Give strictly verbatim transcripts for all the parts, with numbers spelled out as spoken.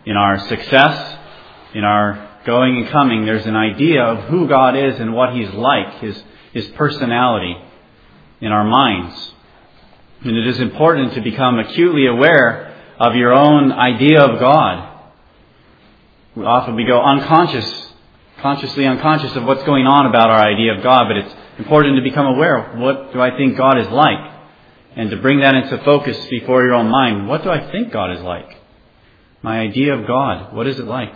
in our success, in our going and coming, there's an idea of who God is and what He's like, His, His personality in our minds. And it is important to become acutely aware of your own idea of God. We often we go unconscious, consciously unconscious of what's going on about our idea of God, but it's important to become aware of what do I think God is like, and to bring that into focus before your own mind. What do I think God is like? My idea of God, what is it like?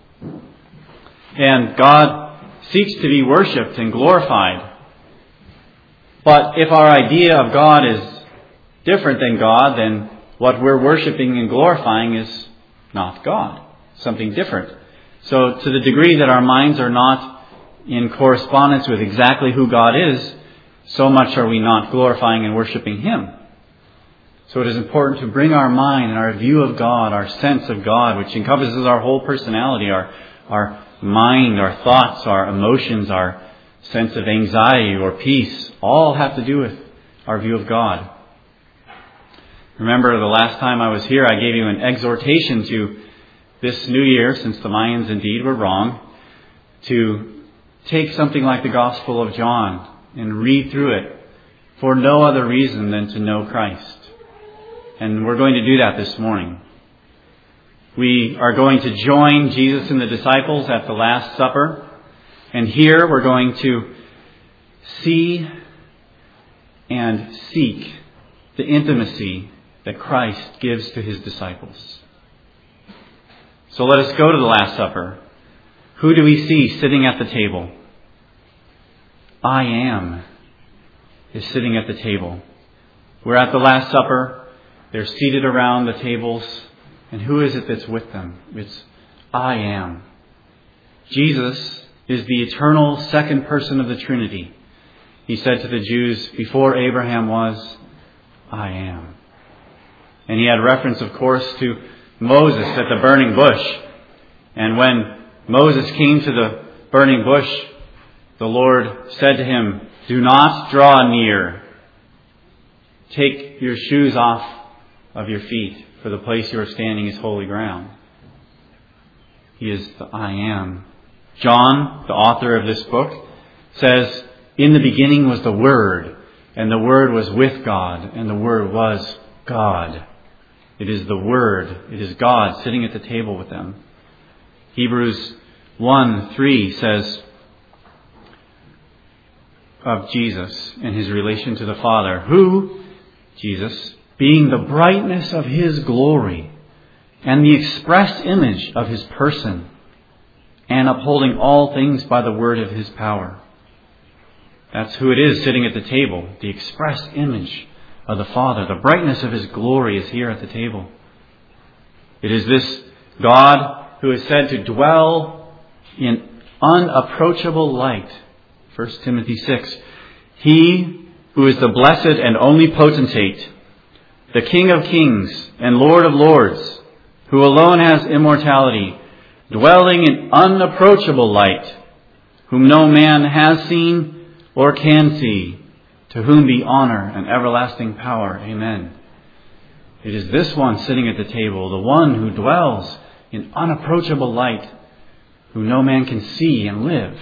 And God seeks to be worshipped and glorified. But if our idea of God is different than God, then what we're worshiping and glorifying is not God, something different. So to the degree that our minds are not in correspondence with exactly who God is, so much are we not glorifying and worshiping Him. So it is important to bring our mind and our view of God, our sense of God, which encompasses our whole personality, our, our mind, our thoughts, our emotions, our sense of anxiety or peace, all have to do with our view of God. Remember the last time I was here, I gave you an exhortation to this new year, since the Mayans indeed were wrong, to take something like the Gospel of John and read through it for no other reason than to know Christ. And we're going to do that this morning. We are going to join Jesus and the disciples at the Last Supper. And here we're going to see and seek the intimacy that Christ gives to His disciples. So let us go to the Last Supper. Who do we see sitting at the table? I Am is sitting at the table. We're at the Last Supper. They're seated around the tables. And who is it that's with them? It's I Am. Jesus is the eternal second person of the Trinity. He said to the Jews, before Abraham was, I Am. And he had reference, of course, to Moses at the burning bush. And when Moses came to the burning bush, the Lord said to him, do not draw near. Take your shoes off of your feet, for the place you are standing is holy ground. He is the I Am. John, the author of this book, says, in the beginning was the Word, and the Word was with God, and the Word was God. It is the Word, it is God sitting at the table with them. Hebrews one three says of Jesus and His relation to the Father, who, Jesus, being the brightness of His glory and the express image of His person, and upholding all things by the word of His power. That's who it is sitting at the table, the express image of the Father. The brightness of His glory is here at the table. It is this God who is said to dwell in unapproachable light. First Timothy six. He who is the blessed and only potentate, the King of kings and Lord of lords, who alone has immortality, dwelling in unapproachable light, whom no man has seen or can see, to whom be honor and everlasting power. Amen. It is this one sitting at the table, the one who dwells in unapproachable light, who no man can see and live.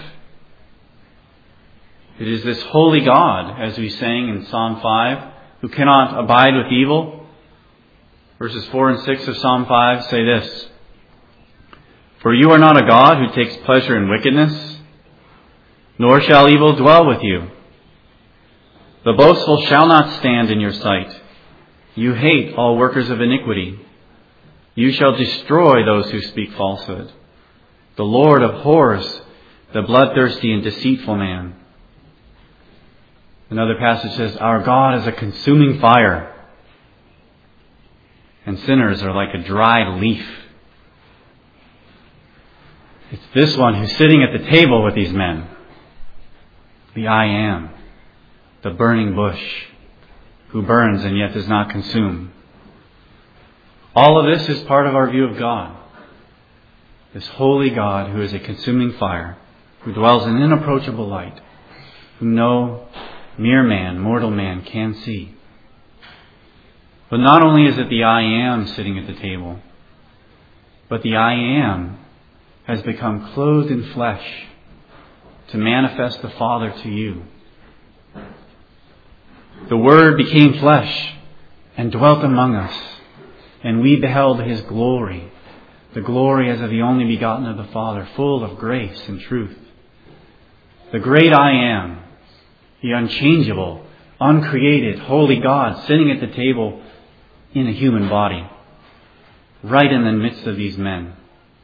It is this holy God, as we sang in Psalm five, who cannot abide with evil. Verses four and six of Psalm five say this, for you are not a God who takes pleasure in wickedness, nor shall evil dwell with you. The boastful shall not stand in your sight. You hate all workers of iniquity. You shall destroy those who speak falsehood. The Lord abhors the bloodthirsty and deceitful man. Another passage says, our God is a consuming fire, and sinners are like a dried leaf. It's this one who's sitting at the table with these men. The I Am, the burning bush, who burns and yet does not consume. All of this is part of our view of God. This holy God who is a consuming fire, who dwells in inapproachable light, whom no mere man, mortal man, can see. But not only is it the I Am sitting at the table, but the I Am has become clothed in flesh to manifest the Father to you. The Word became flesh and dwelt among us, and we beheld His glory, the glory as of the only begotten of the Father, full of grace and truth. The great I Am, the unchangeable, uncreated, holy God, sitting at the table in a human body, right in the midst of these men.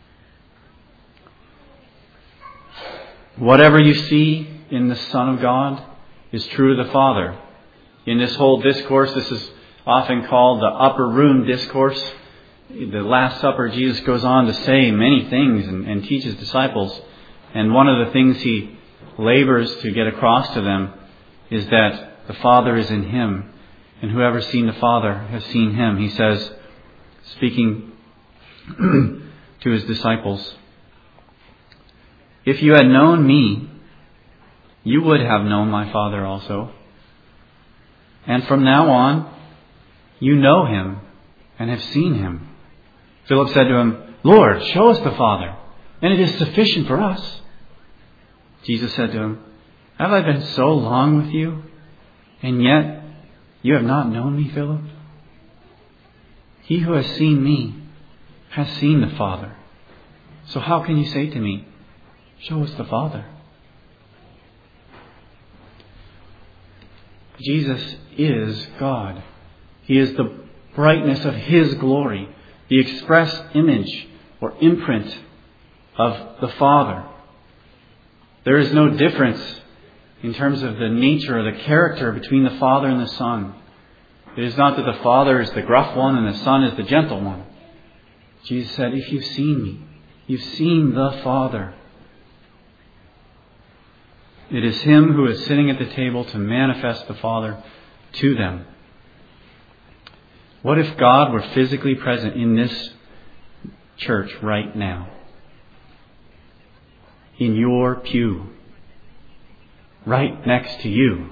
Whatever you see in the Son of God is true of the Father. In this whole discourse, this is often called the upper room discourse. The Last Supper, Jesus goes on to say many things and, and teach His disciples. And one of the things He labors to get across to them is that the Father is in Him, and whoever has seen the Father has seen Him. He says, speaking to His disciples, "If you had known me, you would have known my Father also. And from now on, you know Him and have seen Him." Philip said to Him, "Lord, show us the Father, and it is sufficient for us." Jesus said to him, "Have I been so long with you, and yet you have not known me, Philip? He who has seen me has seen the Father. So how can you say to me, 'Show us the Father'?" Jesus is God. He is the brightness of His glory, the express image or imprint of the Father. There is no difference in terms of the nature or the character between the Father and the Son. It is not that the Father is the gruff one and the Son is the gentle one. Jesus said, "If you've seen me, you've seen the Father." It is Him who is sitting at the table to manifest the Father to them. What if God were physically present in this church right now? In your pew, right next to you.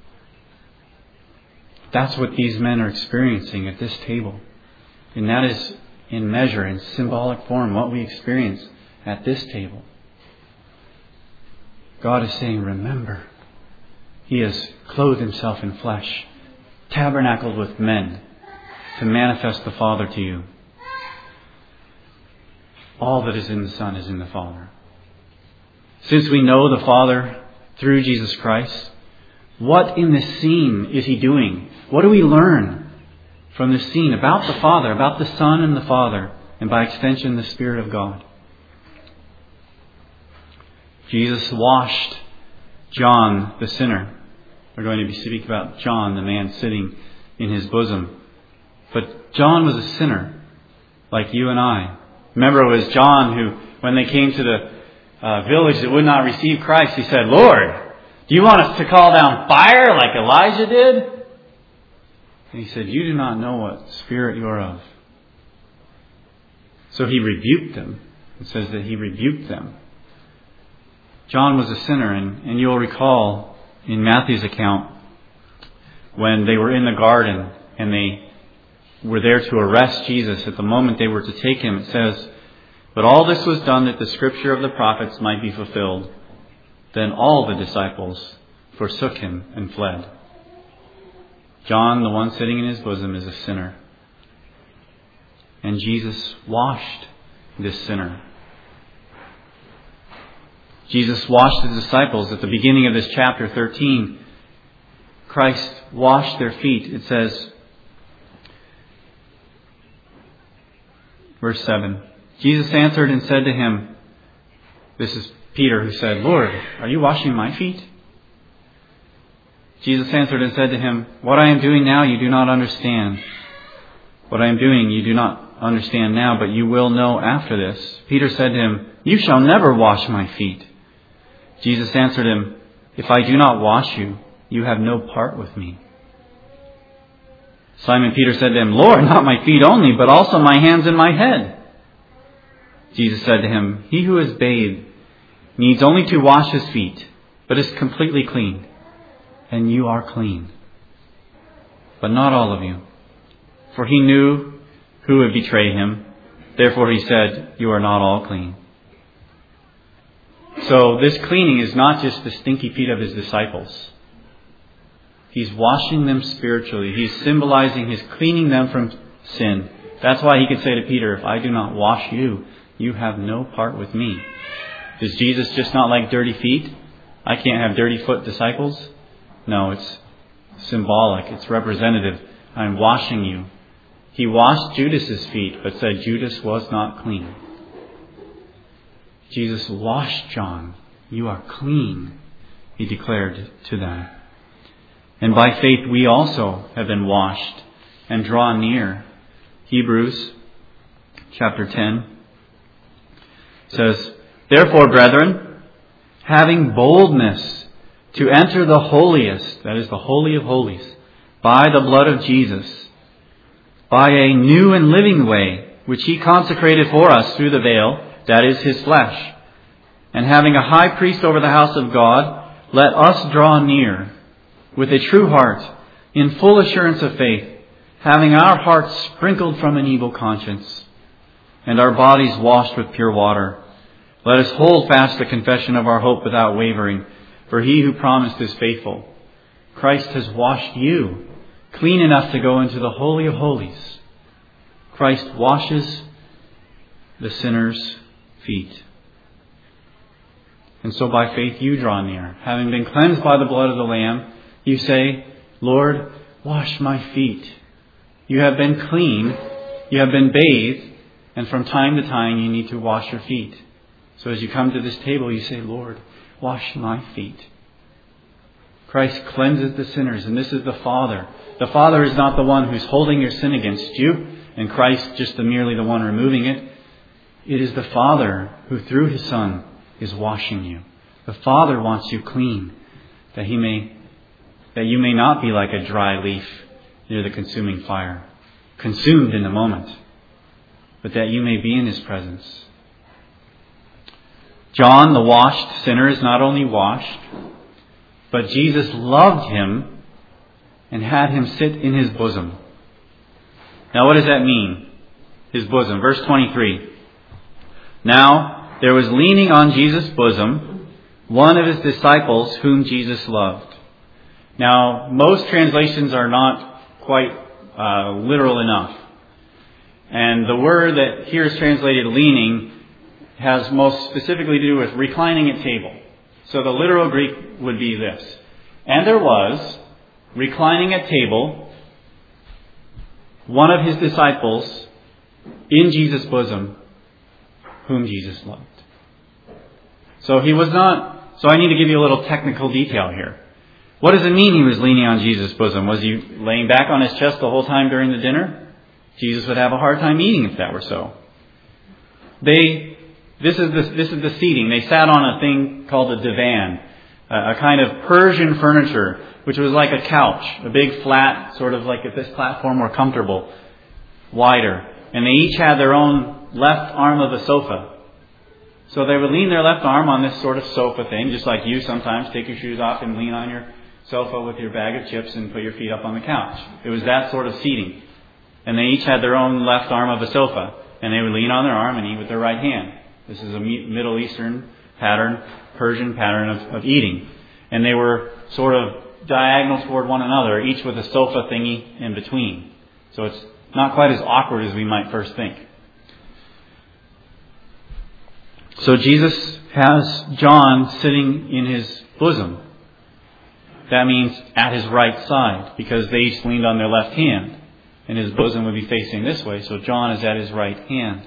That's what these men are experiencing at this table. And that is in measure, in symbolic form, what we experience at this table. God is saying, remember, He has clothed Himself in flesh, tabernacled with men to manifest the Father to you. All that is in the Son is in the Father. Since we know the Father through Jesus Christ, what in this scene is He doing? What do we learn from this scene about the Father, about the Son and the Father, and by extension the Spirit of God? Jesus washed John the sinner. We're going to be speaking about John, the man sitting in His bosom. But John was a sinner, like you and I. Remember, it was John who, when they came to the uh, village that would not receive Christ, he said, "Lord, do you want us to call down fire like Elijah did?" And He said, "You do not know what spirit you are of." So He rebuked them. It says that He rebuked them. John was a sinner, and, and you'll recall in Matthew's account when they were in the garden and they were there to arrest Jesus. At the moment they were to take Him, it says, "But all this was done that the scripture of the prophets might be fulfilled. Then all the disciples forsook Him and fled." John, the one sitting in His bosom, is a sinner. And Jesus washed this sinner. Jesus washed His disciples at the beginning of this chapter thirteen. Christ washed their feet. It says, verse seven, Jesus answered and said to him, this is Peter who said, "Lord, are you washing my feet?" Jesus answered and said to him, "What I am doing now you do not understand. What I am doing you do not understand now, but you will know after this." Peter said to Him, "You shall never wash my feet." Jesus answered him, "If I do not wash you, you have no part with me." Simon Peter said to Him, "Lord, not my feet only, but also my hands and my head." Jesus said to him, "He who is bathed needs only to wash his feet, but is completely clean. And you are clean, but not all of you." For He knew who would betray Him. Therefore he said, you are not all clean. So this cleaning is not just the stinky feet of his disciples. He's washing them spiritually. He's symbolizing his cleaning them from sin. That's why he could say to Peter, if I do not wash you, you have no part with me. Is Jesus just not like dirty feet? I can't have dirty foot disciples? No, it's symbolic. It's representative. I'm washing you. He washed Judas's feet, but said Judas was not clean. Jesus washed John. You are clean, he declared to them. And by faith we also have been washed and drawn near. Hebrews chapter ten says, therefore, brethren, having boldness to enter the holiest, that is the Holy of Holies, by the blood of Jesus, by a new and living way, which he consecrated for us through the veil, that is his flesh. And having a high priest over the house of God, let us draw near with a true heart, in full assurance of faith, having our hearts sprinkled from an evil conscience, and our bodies washed with pure water. Let us hold fast the confession of our hope without wavering, for he who promised is faithful. Christ has washed you clean enough to go into the Holy of Holies. Christ washes the sinner's feet. And so by faith you draw near. Having been cleansed by the blood of the Lamb, you say, Lord, wash my feet. You have been clean, you have been bathed, and from time to time you need to wash your feet. So as you come to this table, you say, Lord, wash my feet. Christ cleanses the sinners, and this is the Father. The Father is not the one who's holding your sin against you, and Christ just the, merely the one removing it. It is the Father who, through his Son, is washing you. The Father wants you clean, that he may, that you may not be like a dry leaf near the consuming fire, consumed in a moment, but that you may be in his presence. John, the washed sinner, is not only washed, but Jesus loved him and had him sit in his bosom. Now what does that mean? His bosom. Verse twenty-three. Now there was leaning on Jesus' bosom one of his disciples whom Jesus loved. Now most translations are not quite uh, literal enough. And the word that here is translated leaning has most specifically to do with reclining at table. So the literal Greek would be this. And there was, reclining at table, one of his disciples in Jesus' bosom, whom Jesus loved. So he was not, so I need to give you a little technical detail here. What does it mean he was leaning on Jesus' bosom? Was he laying back on his chest the whole time during the dinner? Jesus would have a hard time eating if that were so. They, this is the, this is the seating. They sat on a thing called a divan, a, a kind of Persian furniture, which was like a couch, a big flat, sort of like if this platform were comfortable, wider. And they each had their own left arm of the sofa. So they would lean their left arm on this sort of sofa thing, just like you sometimes take your shoes off and lean on your sofa with your bag of chips and put your feet up on the couch. It was that sort of seating. And they each had their own left arm of a sofa. And they would lean on their arm and eat with their right hand. This is a Middle Eastern pattern, Persian pattern of, of eating. And they were sort of diagonal toward one another, each with a sofa thingy in between. So it's not quite as awkward as we might first think. So Jesus has John sitting in his bosom. That means at his right side, because they each leaned on their left hand. And his bosom would be facing this way, so John is at his right hand.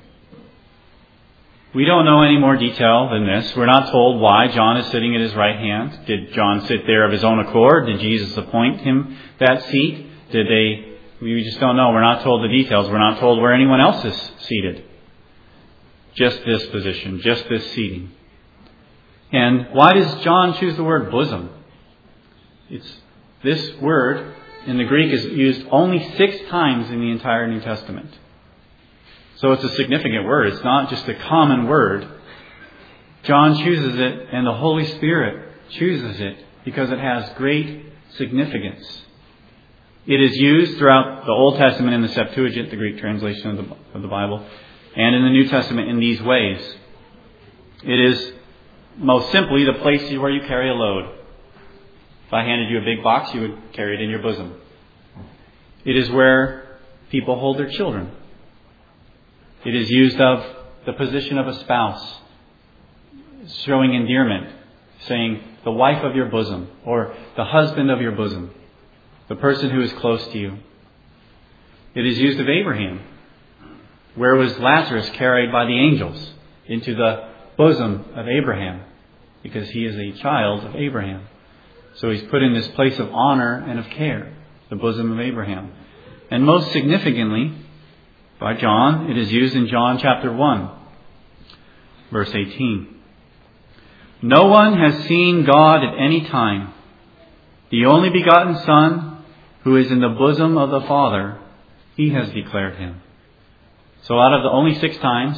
We don't know any more detail than this. We're not told why John is sitting at his right hand. Did John sit there of his own accord? Did Jesus appoint him that seat? Did they... We just don't know. We're not told the details. We're not told where anyone else is seated. Just this position, just this seating. And why does John choose the word bosom? It's this word in the Greek is used only six times in the entire New Testament. So it's a significant word. It's not just a common word. John chooses it and the Holy Spirit chooses it because it has great significance. It is used throughout the Old Testament in the Septuagint, the Greek translation of the, of the Bible. and in the New Testament in these ways. It is most simply the place where you carry a load. If I handed you a big box, you would carry it in your bosom. It is where people hold their children. It is used of the position of a spouse, showing endearment, saying the wife of your bosom or the husband of your bosom, the person who is close to you. It is used of Abraham. Where was Lazarus carried by the angels? Into the bosom of Abraham, because he is a child of Abraham. So he's put in this place of honor and of care, the bosom of Abraham. And most significantly, by John, it is used in John chapter one, verse eighteen. No one has seen God at any time. The only begotten Son, who is in the bosom of the Father, He has declared Him. So out of the only six times,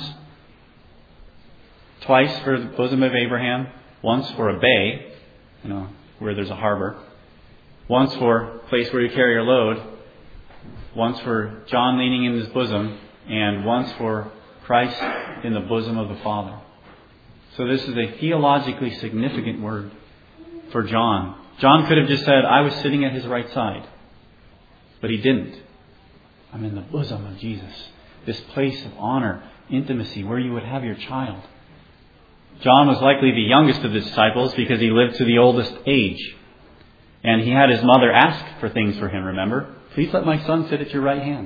twice for the bosom of Abraham, once for a bay, you know, where there's a harbor, once for a place where you carry your load, once for John leaning in his bosom, and once for Christ in the bosom of the Father. So this is a theologically significant word for John. John could have just said, I was sitting at his right side. But he didn't. I'm in the bosom of Jesus. This place of honor, intimacy, where you would have your child. John was likely the youngest of the disciples because he lived to the oldest age. And he had his mother ask for things for him, remember? Please let my son sit at your right hand.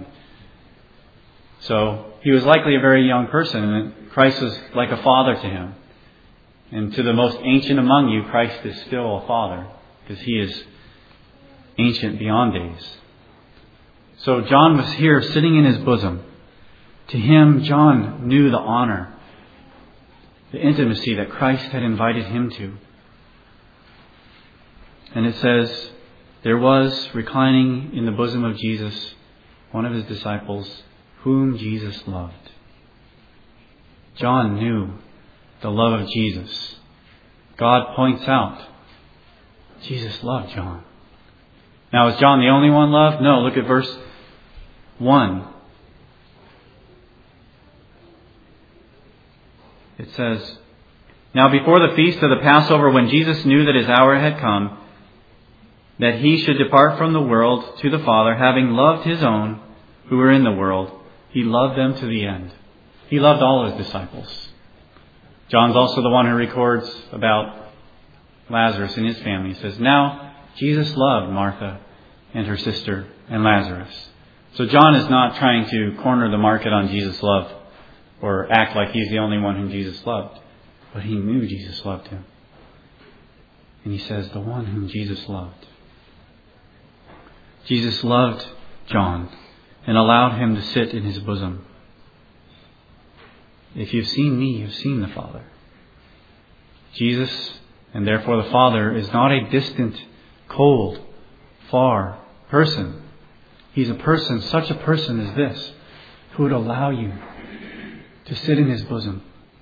So he was likely a very young person, and Christ was like a father to him. And to the most ancient among you, Christ is still a father, because He is ancient beyond days. So John was here sitting in His bosom. To him, John knew the honor, the intimacy that Christ had invited him to. And it says, there was reclining in the bosom of Jesus one of His disciples, whom Jesus loved. John knew the love of Jesus. God points out, Jesus loved John. Now, is John the only one loved? No, look at verse one. It says, now before the feast of the Passover, when Jesus knew that His hour had come, that He should depart from the world to the Father, having loved His own who were in the world, He loved them to the end. He loved all His disciples. John's also the one who records about Lazarus and his family. He says, now Jesus loved Martha and her sister and Lazarus. So John is not trying to corner the market on Jesus' love or act like he's the only one whom Jesus loved. But he knew Jesus loved him. And he says, the one whom Jesus loved. Jesus loved John and allowed him to sit in His bosom. If you've seen me, you've seen the Father. Jesus, and therefore the Father, is not a distant, cold, far person. He's a person, such a person as this, who would allow you to sit in His bosom.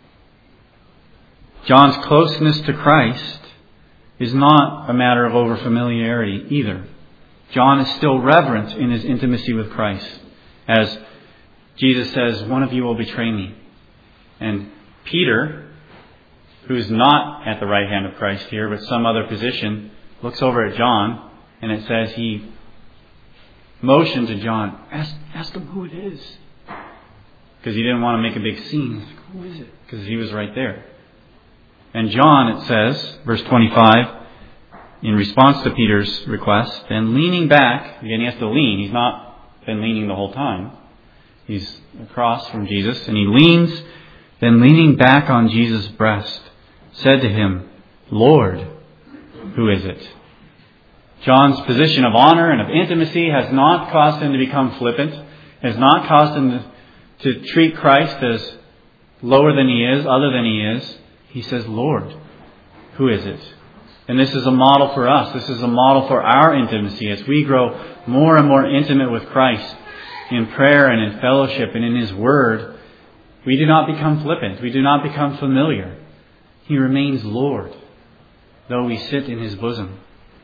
John's closeness to Christ is not a matter of overfamiliarity either. John is still reverent in his intimacy with Christ. As Jesus says, one of you will betray me. And Peter, who's not at the right hand of Christ here, but some other position, looks over at John, and it says he motioned to John, ask, ask him who it is. Because he didn't want to make a big scene. He's like, who is it? Because he was right there. And John, it says, verse twenty-five, in response to Peter's request, then leaning back, again he has to lean, he's not been leaning the whole time. He's across from Jesus, and he leans, then leaning back on Jesus' breast, said to Him, Lord, who is it? John's position of honor and of intimacy has not caused him to become flippant, has not caused him to, to treat Christ as lower than He is, other than He is. He says, Lord, who is it? And this is a model for us. This is a model for our intimacy as we grow more and more intimate with Christ in prayer and in fellowship and in His Word. We do not become flippant. We do not become familiar. He remains Lord, though we sit in His bosom.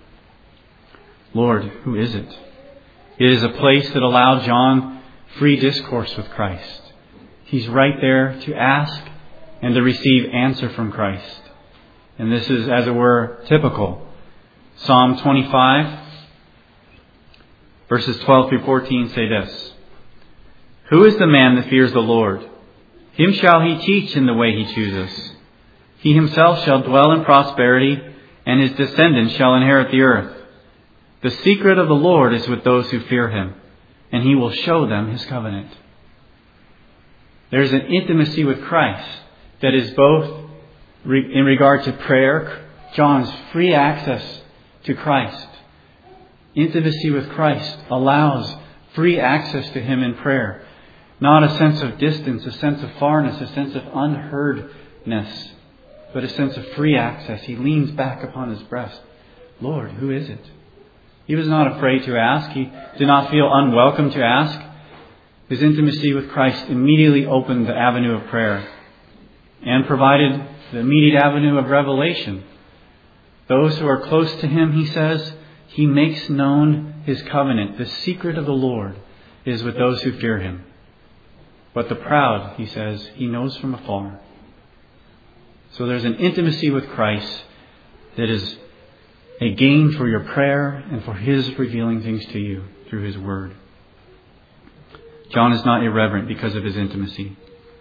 Lord, who is it? It is a place that allowed John free discourse with Christ. He's right there to ask and to receive answer from Christ. And this is, as it were, typical. Psalm twenty-five, verses twelve through fourteen say this. Who is the man that fears the Lord? Him shall he teach in the way he chooses. He himself shall dwell in prosperity, and his descendants shall inherit the earth. The secret of the Lord is with those who fear him, and he will show them his covenant. There's an intimacy with Christ that is both in regard to prayer, John's free access to Christ. Intimacy with Christ allows free access to him in prayer. Not a sense of distance, a sense of farness, a sense of unheardness, but a sense of free access. He leans back upon his breast. Lord, who is it? He was not afraid to ask. He did not feel unwelcome to ask. His intimacy with Christ immediately opened the avenue of prayer and provided the immediate avenue of revelation. Those who are close to him, he says, he makes known his covenant. The secret of the Lord is with those who fear him. But the proud, he says, he knows from afar. So there's an intimacy with Christ that is a gain for your prayer and for his revealing things to you through his word. John is not irreverent because of his intimacy.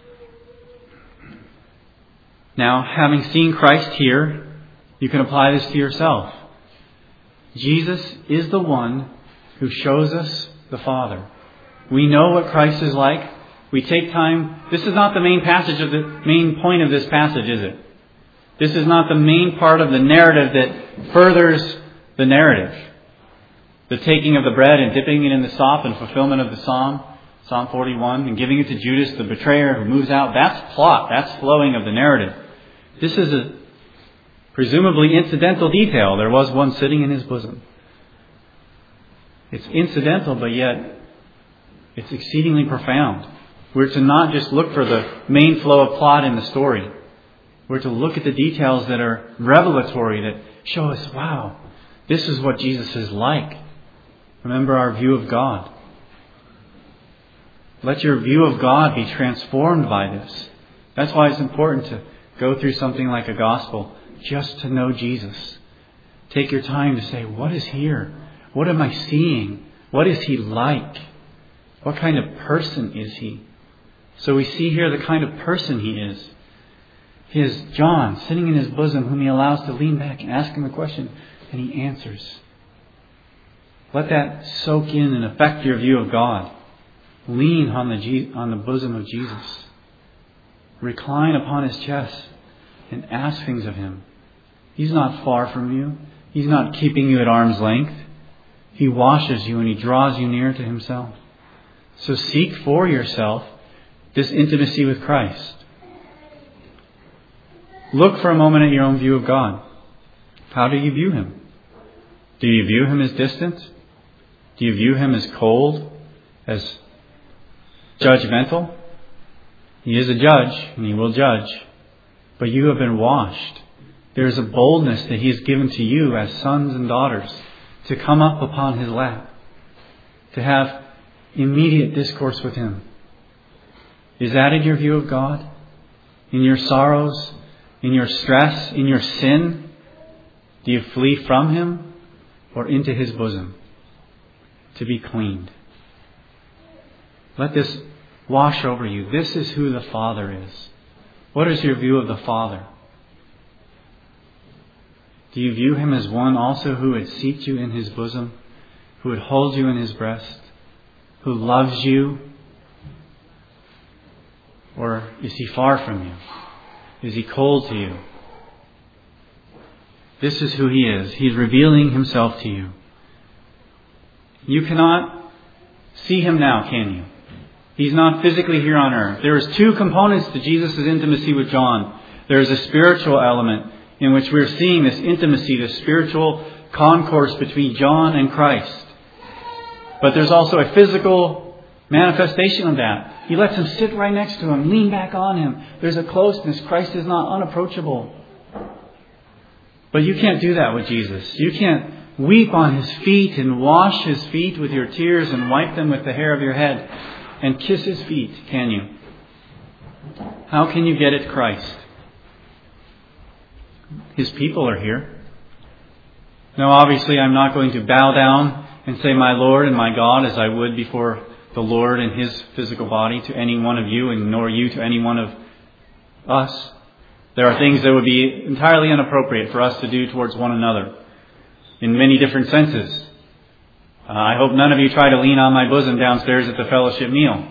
Now, having seen Christ here, you can apply this to yourself. Jesus is the one who shows us the Father. We know what Christ is like. We take time. This is not the main passage of the main point of this passage, is it? This is not the main part of the narrative that furthers the narrative. The taking of the bread and dipping it in the sop and fulfillment of the psalm, Psalm forty-one, and giving it to Judas, the betrayer who moves out. That's plot. That's flowing of the narrative. This is a presumably incidental detail. There was one sitting in his bosom. It's incidental, but yet it's exceedingly profound. We're to not just look for the main flow of plot in the story. We're to look at the details that are revelatory, that show us, wow, this is what Jesus is like. Remember our view of God. Let your view of God be transformed by this. That's why it's important to go through something like a gospel just to know Jesus. Take your time to say, what is here? What am I seeing? What is he like? What kind of person is he? So we see here the kind of person he is. He is John, sitting in his bosom, whom he allows to lean back and ask him a question, and he answers. Let that soak in and affect your view of God. Lean on the, on the bosom of Jesus. Recline upon his chest and ask things of him. He's not far from you. He's not keeping you at arm's length. He washes you and he draws you near to himself. So seek for yourself this intimacy with Christ. Look for a moment at your own view of God. How do you view him? Do you view him as distant? Do you view him as cold? As judgmental? He is a judge and he will judge. But you have been washed. There is a boldness that he has given to you as sons and daughters to come up upon his lap, to have immediate discourse with him. Is that in your view of God? In your sorrows? In your stress? In your sin? Do you flee from him or into his bosom to be cleaned? Let this wash over you. This is who the Father is. What is your view of the Father? Do you view him as one also who would seat you in his bosom, who would hold you in his breast, who loves you? Or is he far from you? Is he cold to you? This is who he is. He's revealing himself to you. You cannot see him now, can you? He's not physically here on earth. There is two components to Jesus' intimacy with John. There is a spiritual element in which we're seeing this intimacy, this spiritual concourse between John and Christ. But there's also a physical manifestation of that. He lets him sit right next to him, lean back on him. There's a closeness. Christ is not unapproachable. But you can't do that with Jesus. You can't weep on his feet and wash his feet with your tears and wipe them with the hair of your head and kiss his feet, can you? How can you get at Christ? His people are here. Now, obviously, I'm not going to bow down and say my Lord and my God as I would before the Lord and His physical body to any one of you, and nor you to any one of us. There are things that would be entirely inappropriate for us to do towards one another in many different senses. Uh, I hope none of you try to lean on my bosom downstairs at the fellowship meal.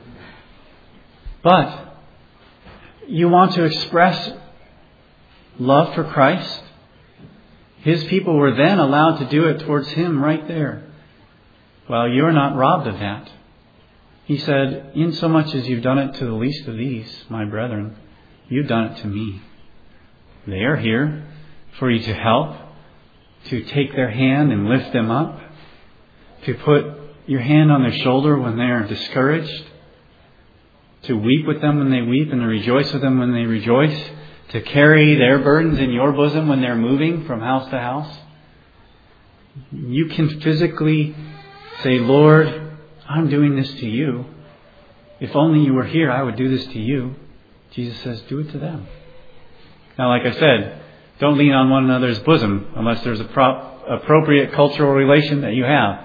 But you want to express love for Christ? His people were then allowed to do it towards Him right there. Well, you're not robbed of that. He said, insomuch as you've done it to the least of these, my brethren, you've done it to me. They are here for you to help, to take their hand and lift them up, to put your hand on their shoulder when they're discouraged, to weep with them when they weep and to rejoice with them when they rejoice, to carry their burdens in your bosom when they're moving from house to house. You can physically say, Lord, I'm doing this to you. If only you were here, I would do this to you. Jesus says, do it to them. Now, like I said, don't lean on one another's bosom unless there's a pro- appropriate cultural relation that you have.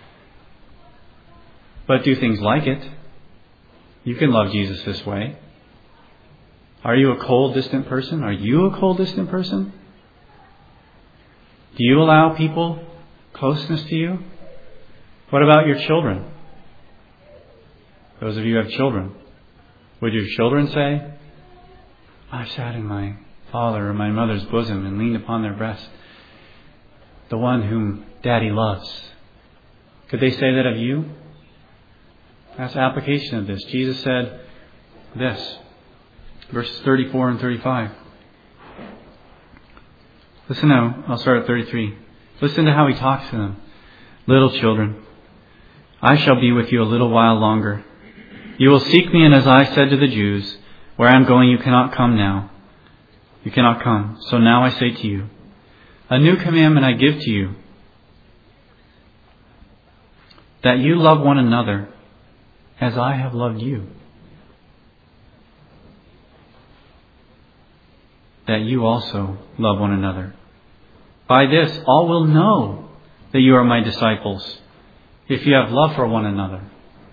But do things like it. You can love Jesus this way. Are you a cold, distant person? Are you a cold, distant person? Do you allow people closeness to you? What about your children? Those of you who have children. Would your children say, I sat in my father or my mother's bosom and leaned upon their breast, the one whom Daddy loves? Could they say that of you? That's the application of this. Jesus said this, verses thirty-four and thirty-five. Listen now, I'll start at thirty-three. Listen to how He talks to them. Little children, I shall be with you a little while longer. You will seek me, and as I said to the Jews, where I am going you cannot come now. You cannot come. So now I say to you, a new commandment I give to you, that you love one another as I have loved you. That you also love one another. By this all will know that you are my disciples, if you have love for one another.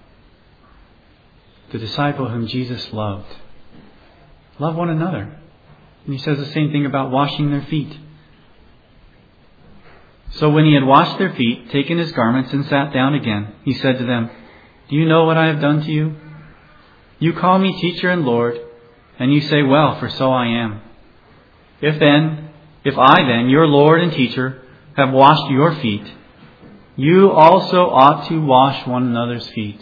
The disciple whom Jesus loved. Love one another. And He says the same thing about washing their feet. So when He had washed their feet, taken His garments and sat down again, He said to them, do you know what I have done to you? You call me teacher and Lord, and you say, well, for so I am. If then, if I then, your Lord and teacher, have washed your feet, you also ought to wash one another's feet.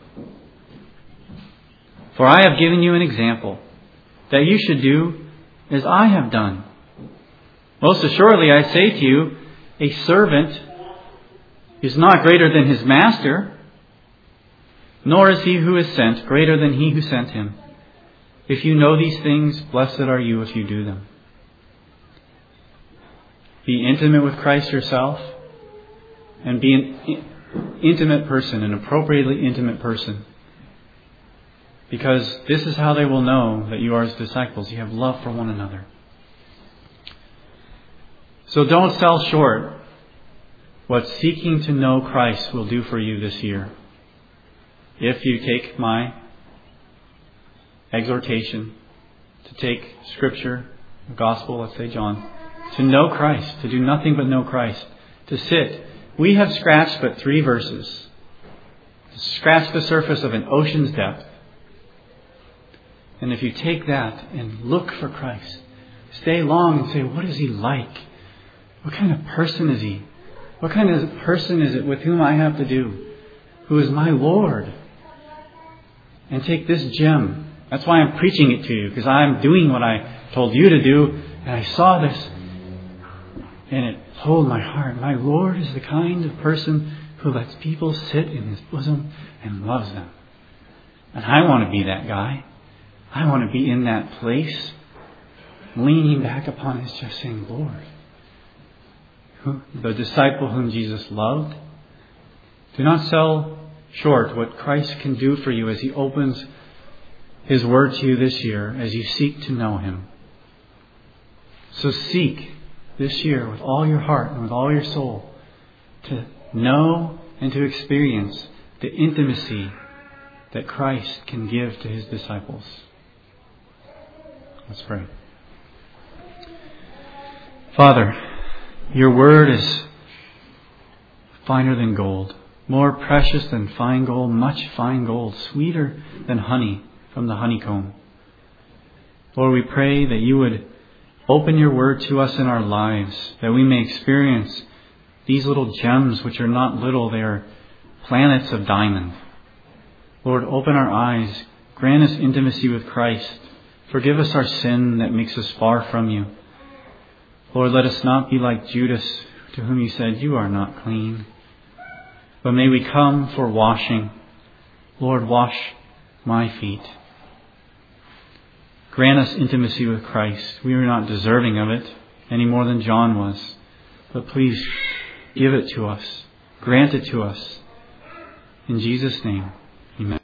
For I have given you an example, that you should do as I have done. Most assuredly, I say to you, a servant is not greater than his master, nor is he who is sent greater than he who sent him. If you know these things, blessed are you if you do them. Be intimate with Christ yourself, and be an intimate person, an appropriately intimate person. Because this is how they will know that you are His disciples. You have love for one another. So don't sell short what seeking to know Christ will do for you this year. If you take my exhortation to take Scripture, the Gospel, let's say John, to know Christ, to do nothing but know Christ, to sit. We have scratched but three verses. Scratch the surface of an ocean's depth. And if you take that and look for Christ, stay long and say, what is He like? What kind of person is He? What kind of person is it with whom I have to do? Who is my Lord? And take this gem. That's why I'm preaching it to you, because I'm doing what I told you to do. And I saw this, and it told my heart, my Lord is the kind of person who lets people sit in His bosom and loves them. And I want to be that guy. I want to be in that place, leaning back upon His chest, saying, Lord, who, the disciple whom Jesus loved. Do not sell short what Christ can do for you as He opens His word to you this year as you seek to know Him. So seek this year with all your heart and with all your soul to know and to experience the intimacy that Christ can give to His disciples. Let's pray. Father, your word is finer than gold, more precious than fine gold, much fine gold, sweeter than honey from the honeycomb. Lord, we pray that you would open your word to us in our lives, that we may experience these little gems, which are not little, they are planets of diamond. Lord, open our eyes, grant us intimacy with Christ. Forgive us our sin that makes us far from you. Lord, let us not be like Judas, to whom you said, you are not clean. But may we come for washing. Lord, wash my feet. Grant us intimacy with Christ. We are not deserving of it any more than John was. But please give it to us. Grant it to us. In Jesus' name, amen.